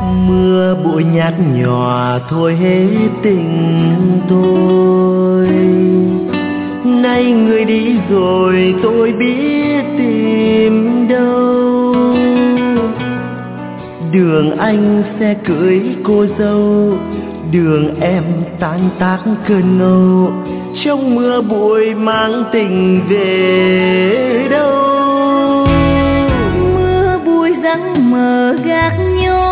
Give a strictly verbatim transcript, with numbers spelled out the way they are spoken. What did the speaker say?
Mưa bụi nhạt nhòa thôi hết tình tôi. Nay người đi rồi tôi biết tìm đâu. Đường anh sẽ cưới cô dâu, đường em tan tác cơn ngâu. Trong mưa bụi mang tình về đâu. Mưa bụi răng mờ gác nhau